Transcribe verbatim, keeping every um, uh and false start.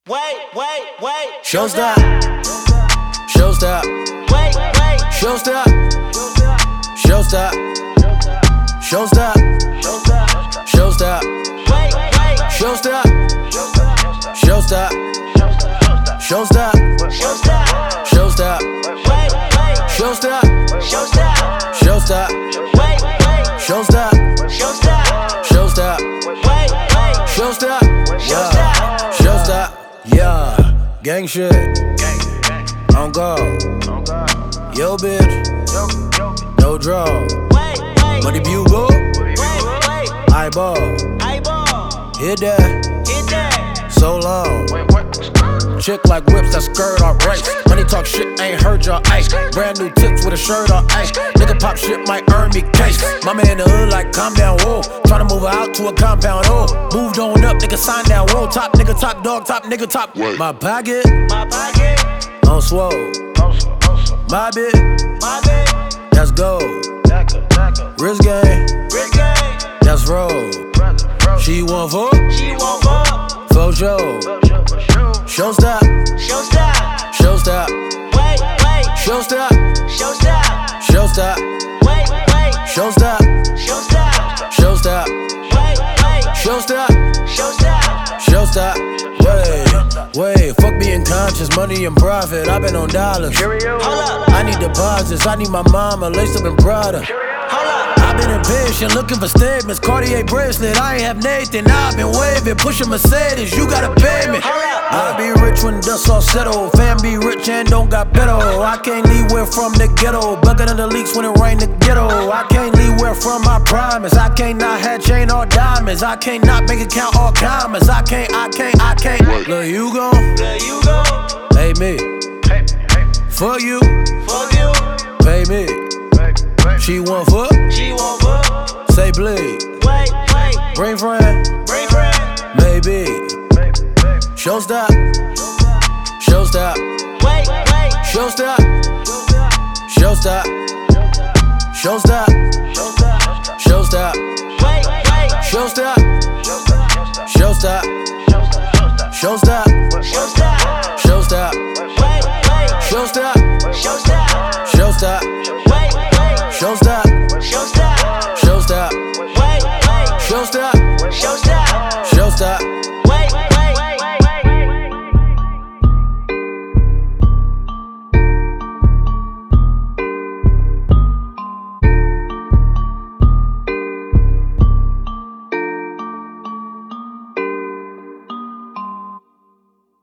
Wait, wait, wait. Show stop. Show stop. Wait, wait. Show stop. Show stop. Show stop. Show stop. Wait, wait. Show stop. Show stop. Show stop. Show stop. Show stop. Wait, wait. Show stop. Show stop. Show stop. Wait, wait. Show stop. Show stop. Show stop. Wait, wait. Show stop. Show stop. Show stop. Yeah. Gang shit. On go. Yo, bitch. No draw. Wait, wait. Money bugle. Wait, wait. Eyeball. Eyeball. Hit that. Hit that. So long. Chick like whips that skirt off race. Money talk shit, ain't heard y'all ice. Brand new tips with a shirt on ice. Nigga pop shit might earn me case. Mama in the hood like calm down, whoa. Tryna move her out to a compound, oh. Moved on up, nigga sign down, whoa. Top nigga, top dog, top nigga, top. My pocket, My pocket. on swole. My bit, My bed. that's gold. Wrist game, Rick gang. that's roll. She want for, She won't fuck. for show. Show stop, Show stop. show stop, Wait, wait. show stop, Show stop. show stop, Wait, wait. show stop, Show stop. show stop, Wait, wait. show stop, Show stop. show stop. Wait, wait, fuck being conscious, money and profit. I've been on dollars. Hold up. I need deposits. I need my mama laced up in Prada. Hold up. I've been impatient, looking for statements. Cartier bracelet, I ain't have Nathan. I've been waving, pushing Mercedes. You gotta pay me. I be rich when dust all settle. Fam be rich and don't got better. I can't leave where from the ghetto. Bucket under leaks when it rain the ghetto. I can't leave where from my promise. I can't not have chain or diamonds. I can't not bank account or commas. I can't, I can't, I can't. Look, you gon' There you go. pay me. For you, Fuck you. pay me. She want for, She won't fuck. say bleed. Wait, wait. Bring friend, Bring friend. maybe. Show stop, show stop, Wait, wait. show stop, show stop, show stop, show stop, Wait, wait. show stop, show stop, show stop, Show stop.